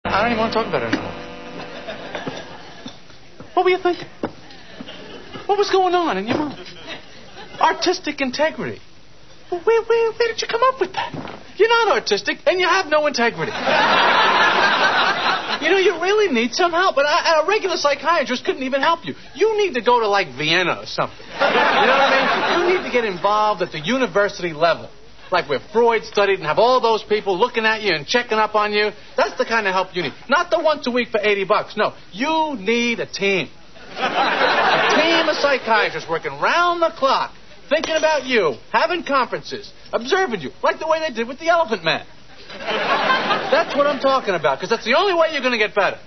I don't even want to talk about it anymore. What were you thinking? What was going on in your mind? Artistic integrity. Well, where did you come up with that? You're not artistic, and you have no integrity. You know, you really need some help. And a regular psychiatrist couldn't even help you. You need to go to, like, Vienna or something. You know what I mean? You need to get involved at the university level. Like where Freud studied and have all those people looking at you and checking up on you. That's the kind of help you need. Not the once a week for $80. No, you need a team. A team of psychiatrists working round the clock, thinking about you, having conferences, observing you, like the way they did with the Elephant Man. That's what I'm talking about, because that's the only way you're going to get better.